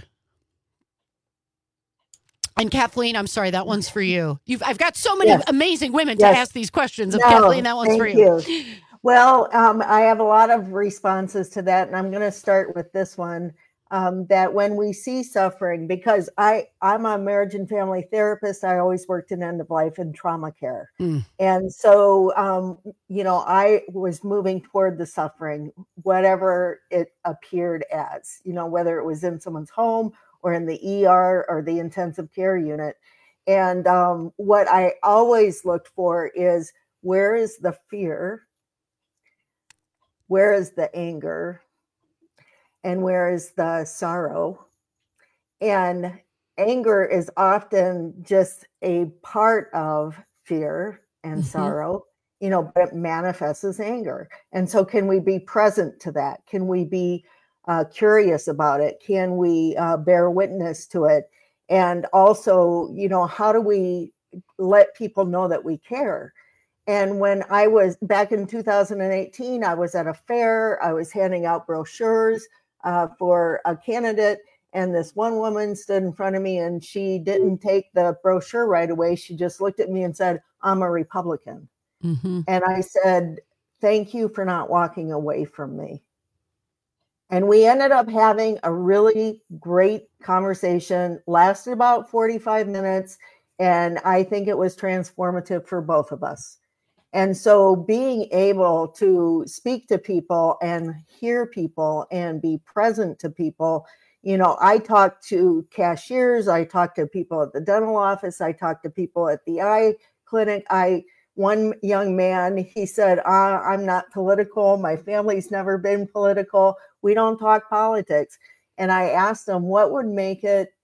And Kathleen, I'm sorry, that one's for you. I've got so many amazing women to ask these questions of Kathleen. That one's for you. Well, I have a lot of responses to that, and I'm going to start with this one. That when we see suffering, because I'm a marriage and family therapist, I always worked in end of life and trauma care. And so, I was moving toward the suffering, whatever it appeared as, whether it was in someone's home or in the ER or the intensive care unit. And what I always looked for is, where is the fear? Where is the anger? And where is the sorrow? And anger is often just a part of fear and sorrow, but it manifests as anger. And so can we be present to that? Can we be curious about it? Can we bear witness to it? And also, how do we let people know that we care? And when I was back in 2018, I was at a fair, I was handing out brochures for a candidate, And this one woman stood in front of me and she didn't take the brochure right away. She just looked at me and said, I'm a Republican. Mm-hmm. And I said, thank you for not walking away from me. And we ended up having a really great conversation, lasted about 45 minutes. And I think it was transformative for both of us. And so being able to speak to people and hear people and be present to people, you know, I talk to cashiers, I talk to people at the dental office, I talk to people at the eye clinic. One young man, he said, I'm not political. My family's never been political. We don't talk politics. And I asked him, what would make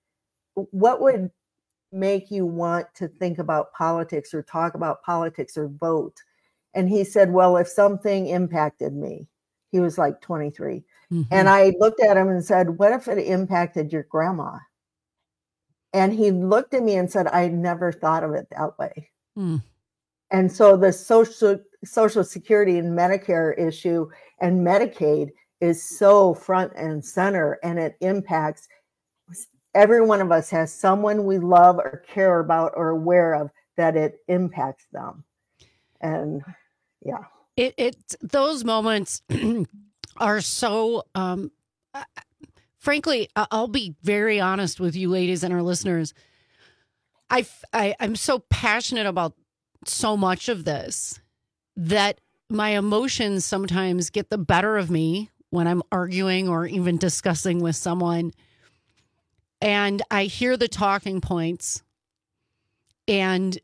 you want to think about politics or talk about politics or vote? And he said, well, if something impacted me. He was like 23. Mm-hmm. And I looked at him and said, what if it impacted your grandma? And he looked at me and said, I never thought of it that way. Mm. And so the Social Security and Medicare issue and Medicaid is so front and center, and it impacts every one of us has someone we love or care about or aware of that it impacts them. And yeah, it those moments are so, frankly, I'll be very honest with you ladies and our listeners. I'm so passionate about so much of this that my emotions sometimes get the better of me when I'm arguing or even discussing with someone. And I hear the talking points and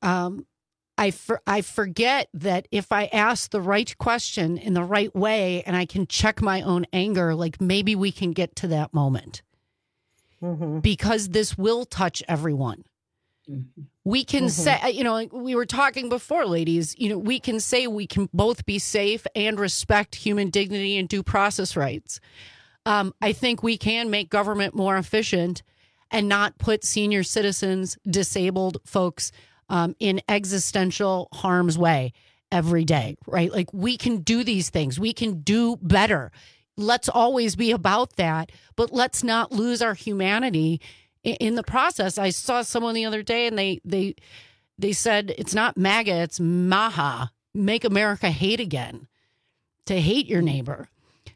I forget that if I ask the right question in the right way and I can check my own anger, like maybe we can get to that moment. Mm-hmm. Because this will touch everyone. Mm-hmm. We can say, you know, we were talking before, ladies, you know, we can say we can both be safe and respect human dignity and due process rights. I think we can make government more efficient and not put senior citizens, disabled folks in existential harm's way every day, right? Like we can do these things. We can do better. Let's always be about that, but let's not lose our humanity in the process. I saw someone the other day and they said it's not MAGA, it's MAHA, Make America Hate Again, to hate your neighbor.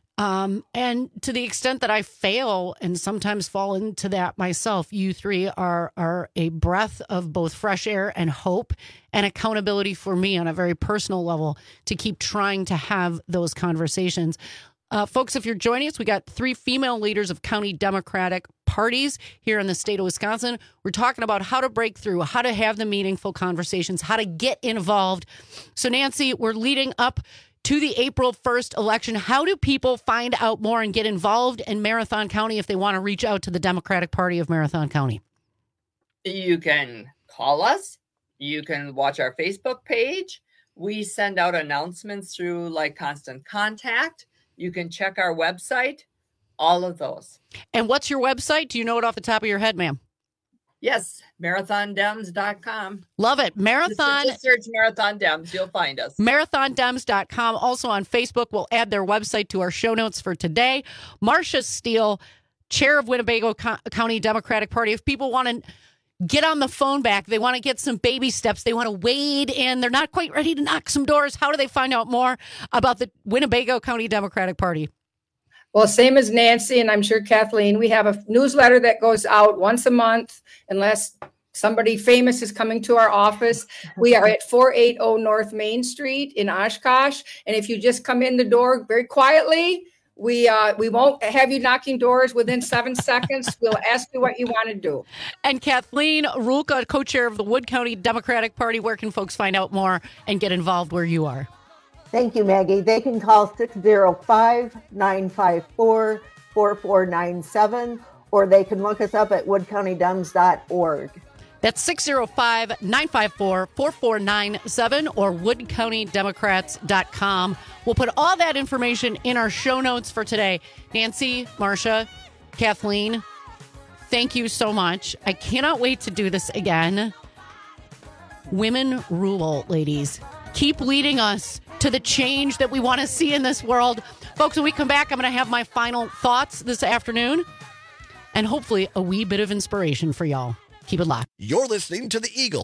And to the extent that I fail and sometimes fall into that myself, you three are a breath of both fresh air and hope and accountability for me on a very personal level to keep trying to have those conversations. Folks, if you're joining us, we got 3 female leaders of county Democratic parties here in the state of Wisconsin. We're talking about how to break through, how to have the meaningful conversations, how to get involved. So, Nancy, we're leading up to the April 1st election. How do people find out more and get involved in Marathon County if they want to reach out to the Democratic Party of Marathon County? You can call us. You can watch our Facebook page. We send out announcements through like Constant Contact. You can check our website, all of those. And what's your website? Do you know it off the top of your head, ma'am? Yes, marathondems.com. Love it. Marathon. Just search Marathon Dems. You'll find us. Marathondems.com. Also on Facebook, we'll add their website to our show notes for today. Marcia Steele, chair of Winnebago County Democratic Party. If people want to get on the phone back, they want to get some baby steps, they want to wade in, they're not quite ready to knock some doors, how do they find out more about the Winnebago County Democratic Party? Well, same as Nancy, and I'm sure Kathleen, we have a newsletter that goes out once a month, unless somebody famous is coming to our office. We are at 480 North Main Street in Oshkosh. And if you just come in the door very quietly, we won't have you knocking doors within 7 seconds. We'll ask you what you want to do. And Kathleen Rulka, co-chair of the Wood County Democratic Party, where can folks find out more and get involved where you are? Thank you, Maggie. They can call 605-954-4497, or they can look us up at woodcountydems.org. That's 605-954-4497 or woodcountydemocrats.com. We'll put all that information in our show notes for today. Nancy, Marcia, Kathleen, thank you so much. I cannot wait to do this again. Women rule, ladies. Keep leading us to the change that we want to see in this world. Folks, when we come back, I'm going to have my final thoughts this afternoon. and hopefully a wee bit of inspiration for y'all. Keep it locked. You're listening to the Eagle,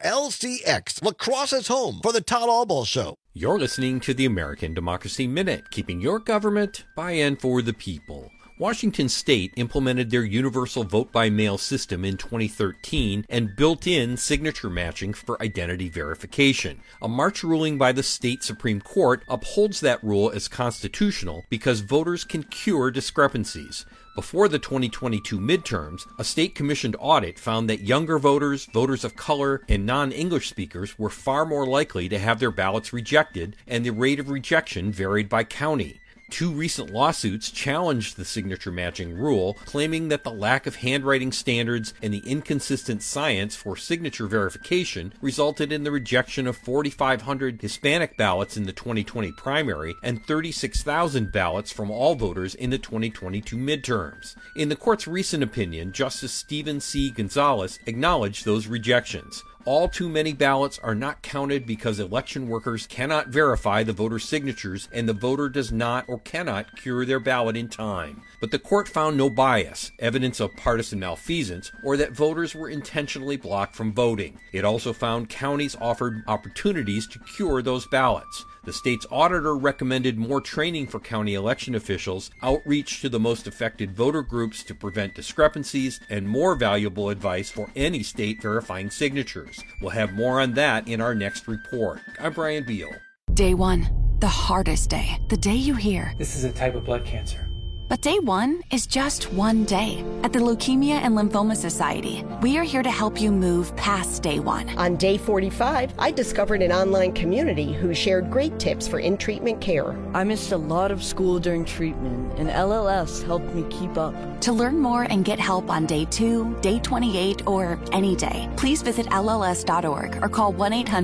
WLCX, La Crosse's home for the Todd Albaugh Show. You're listening to the American Democracy Minute, keeping your government by and for the people. Washington State implemented their universal vote-by-mail system in 2013 and built in signature matching for identity verification. A March ruling by the state Supreme Court upholds that rule as constitutional because voters can cure discrepancies. Before the 2022 midterms, a state-commissioned audit found that younger voters, voters of color, and non-English speakers were far more likely to have their ballots rejected, and the rate of rejection varied by county. 2 recent lawsuits challenged the signature matching rule, claiming that the lack of handwriting standards and the inconsistent science for signature verification resulted in the rejection of 4,500 Hispanic ballots in the 2020 primary and 36,000 ballots from all voters in the 2022 midterms. In the court's recent opinion, Justice Stephen C. Gonzalez acknowledged those rejections. All too many ballots are not counted because election workers cannot verify the voter's signatures and the voter does not or cannot cure their ballot in time. But the court found no bias, evidence of partisan malfeasance, or that voters were intentionally blocked from voting. It also found counties offered opportunities to cure those ballots. The state's auditor recommended more training for county election officials, outreach to the most affected voter groups to prevent discrepancies, and more valuable advice for any state verifying signatures. We'll have more on that in our next report. I'm Brian Beal. Day 1, the hardest day, the day you hear, "This is a type of blood cancer." But day 1 is just one day. At the Leukemia and Lymphoma Society, we are here to help you move past day 1. On day 45, I discovered an online community who shared great tips for in-treatment care. I missed a lot of school during treatment, and LLS helped me keep up. To learn more and get help on day 2, day 28, or any day, please visit LLS.org or call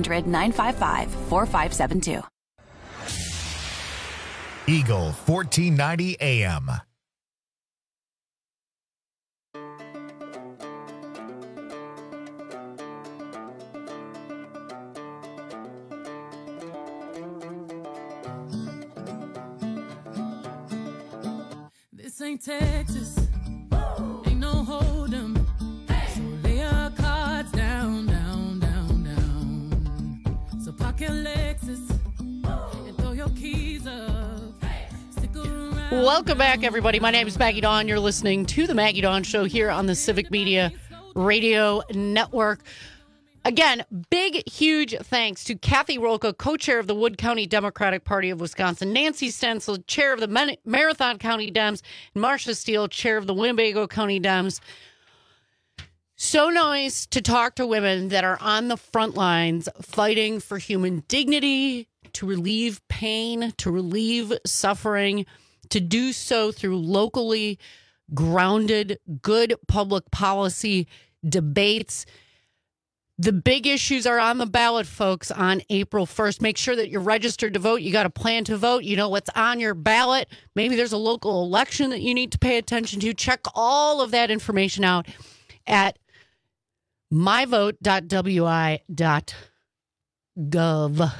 1-800-955-4572. Eagle 1490 AM. This ain't Texas. Ain't no hold'em. So lay your cards down, down, down, down. So park your Lexus and throw your keys up. Welcome back, everybody. My name is Maggie Dawn. You're listening to The Maggie Dawn Show here on the Civic Media Radio Network. Again, big, huge thanks to Kathy Rolka, co-chair of the Wood County Democratic Party of Wisconsin, Nancy Stencil, chair of the Marathon County Dems, and Marcia Steele, chair of the Winnebago County Dems. So nice to talk to women that are on the front lines fighting for human dignity, to relieve pain, to relieve suffering, to do so through locally grounded, good public policy debates. The big issues are on the ballot, folks, on April 1st. Make sure that you're registered to vote. You got a plan to vote. You know what's on your ballot. Maybe there's a local election that you need to pay attention to. Check all of that information out at myvote.wi.gov.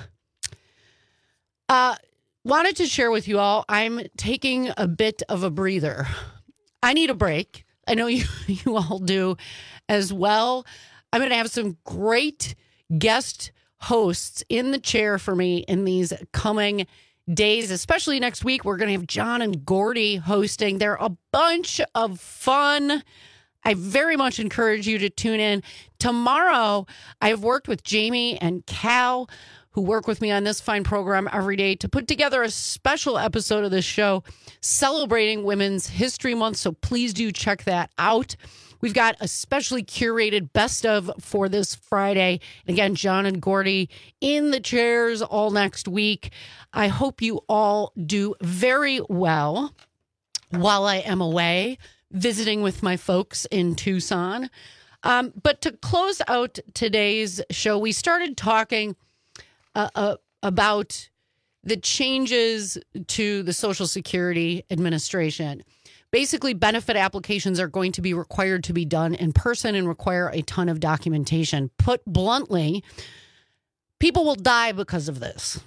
Wanted to share with you all, I'm taking a bit of a breather. I need a break. I know you all do as well. I'm going to have some great guest hosts in the chair for me in these coming days, especially next week. We're going to have John and Gordy hosting. They're a bunch of fun. I very much encourage you to tune in. Tomorrow, I've worked with Jamie and Cal, who work with me on this fine program every day, to put together a special episode of this show celebrating Women's History Month. So please do check that out. We've got a specially curated best of for this Friday. And again, John and Gordy in the chairs all next week. I hope you all do very well while I am away visiting with my folks in Tucson. But to close out today's show, we started talking about the changes to the Social Security Administration. Basically, benefit applications are going to be required to be done in person and require a ton of documentation. Put bluntly, people will die because of this.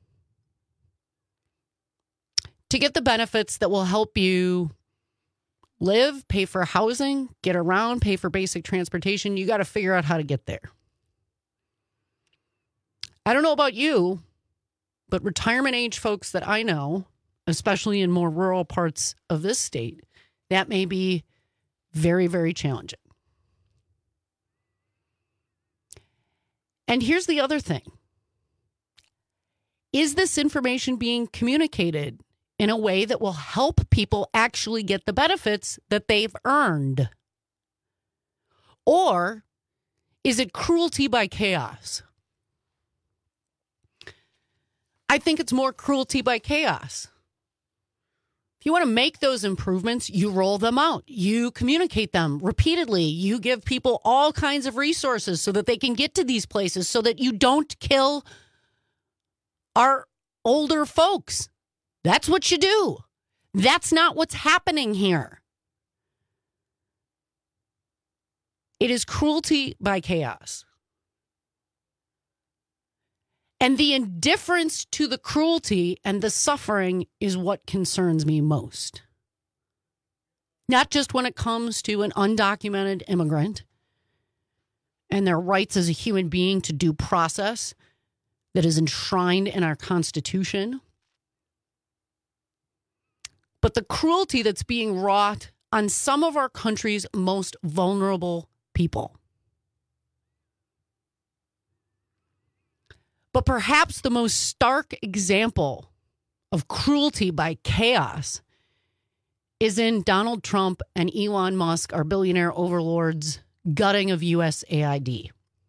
To get the benefits that will help you live, pay for housing, get around, pay for basic transportation. You got to figure out how to get there. I don't know about you, but retirement age folks that I know, especially in more rural parts of this state, that may be very, very challenging. And here's the other thing. Is this information being communicated in a way that will help people actually get the benefits that they've earned? Or is it cruelty by chaos? I think it's more cruelty by chaos. If you want to make those improvements, you roll them out. You communicate them repeatedly. You give people all kinds of resources so that they can get to these places, so that you don't kill our older folks. That's what you do. That's not what's happening here. It is cruelty by chaos. And the indifference to the cruelty and the suffering is what concerns me most. Not just when it comes to an undocumented immigrant and their rights as a human being to due process that is enshrined in our Constitution, but the cruelty that's being wrought on some of our country's most vulnerable people. But perhaps the most stark example of cruelty by chaos is in Donald Trump and Elon Musk, our billionaire overlords, gutting of USAID.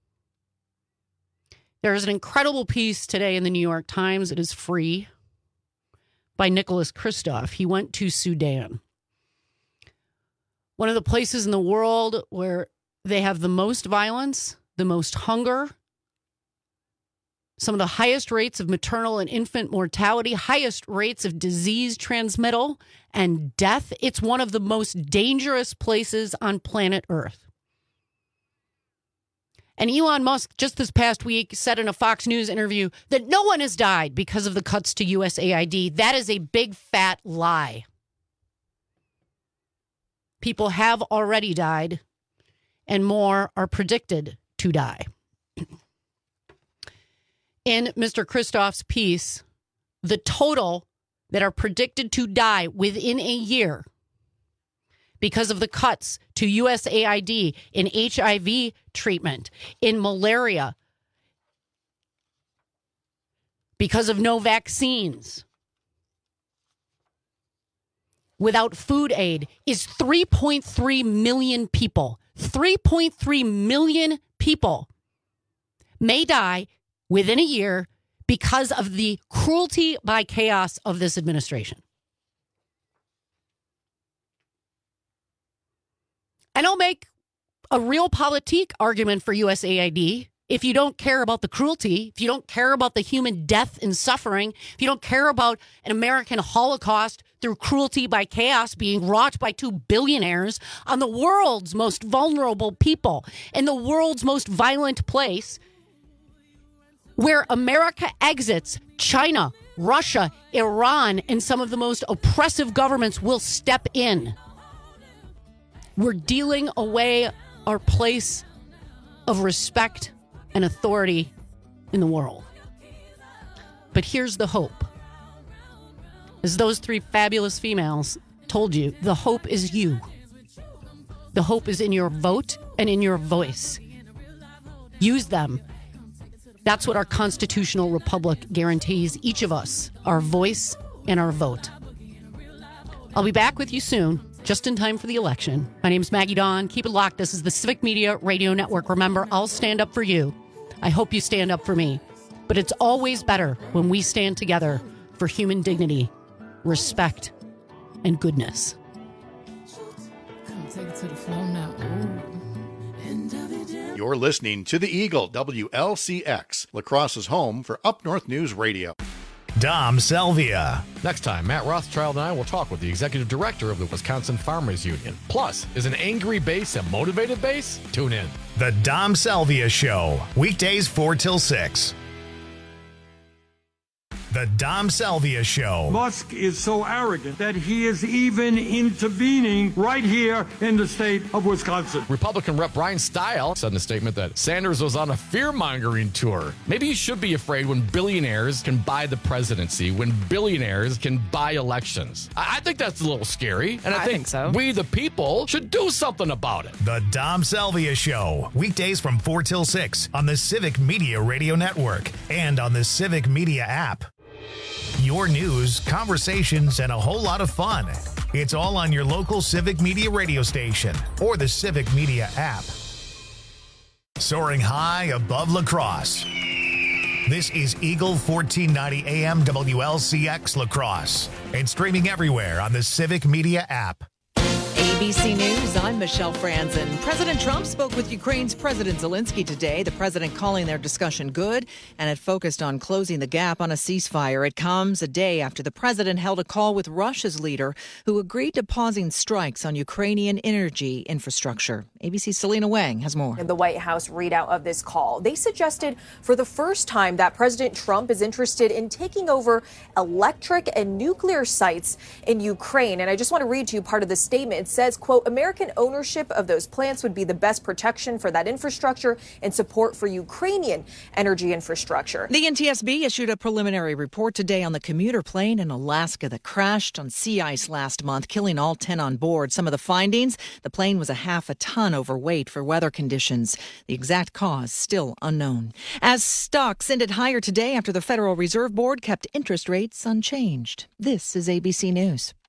There is an incredible piece today in the New York Times. It is free, by Nicholas Kristof. He went to Sudan, one of the places in the world where they have the most violence, the most hunger, some of the highest rates of maternal and infant mortality, highest rates of disease transmittal and death. It's one of the most dangerous places on planet Earth. And Elon Musk just this past week said in a Fox News interview that no one has died because of the cuts to USAID. That is a big fat lie. People have already died, and more are predicted to die. In Mr. Kristof's piece, the total that are predicted to die within a year because of the cuts to USAID in HIV treatment, in malaria, because of no vaccines, without food aid, is 3.3 million people. 3.3 million people may die within a year because of the cruelty by chaos of this administration. And I'll make a realpolitik argument for USAID. If you don't care about the cruelty, if you don't care about the human death and suffering, if you don't care about an American Holocaust through cruelty by chaos being wrought by two billionaires on the world's most vulnerable people in the world's most violent place, where America exits, China, Russia, Iran, and some of the most oppressive governments will step in. We're dealing away our place of respect and authority in the world. But here's the hope. As those three fabulous females told you, the hope is you. The hope is in your vote and in your voice. Use them. That's what our constitutional republic guarantees each of us, our voice and our vote. I'll be back with you soon, just in time for the election. My name's Maggie Dawn. Keep it locked. This is the Civic Media Radio Network. Remember, I'll stand up for you. I hope you stand up for me. But it's always better when we stand together for human dignity, respect, and goodness. Come take it to the floor now. You're listening to The Eagle, WLCX, La Crosse's home for Up North News Radio. Dom Salvia. Next time, Matt Rothschild and I will talk with the executive director of the Wisconsin Farmers Union. Plus, is an angry base a motivated base? Tune in. The Dom Salvia Show, weekdays 4 till 6. The Dom Salvia Show. Musk is so arrogant that he is even intervening right here in the state of Wisconsin. Republican Rep. Brian Stile said in a statement that Sanders was on a fear-mongering tour. Maybe he should be afraid when billionaires can buy the presidency, when billionaires can buy elections. I think that's a little scary, and I think so. We, the people, should do something about it. The Dom Salvia Show. Weekdays from 4 till 6 on the Civic Media Radio Network and on the Civic Media app. Your news, conversations, and a whole lot of fun. It's all on your local Civic Media radio station or the Civic Media app. Soaring high above La Crosse. This is Eagle 1490 AM WLCX La Crosse and streaming everywhere on the Civic Media app. ABC News, I'm Michelle Franzen. President Trump spoke with Ukraine's President Zelensky today, the president calling their discussion good, and it focused on closing the gap on a ceasefire. It comes a day after the president held a call with Russia's leader, who agreed to pausing strikes on Ukrainian energy infrastructure. ABC's Selena Wang has more. In the White House readout of this call, they suggested for the first time that President Trump is interested in taking over electric and nuclear sites in Ukraine. And I just want to read to you part of the statement. It says, quote, American ownership of those plants would be the best protection for that infrastructure and support for Ukrainian energy infrastructure. The NTSB issued a preliminary report today on the commuter plane in Alaska that crashed on sea ice last month, killing all 10 on board. Some of the findings, the plane was a half a ton overweight for weather conditions. The exact cause still unknown. As stocks ended higher today after the Federal Reserve Board kept interest rates unchanged. This is ABC News.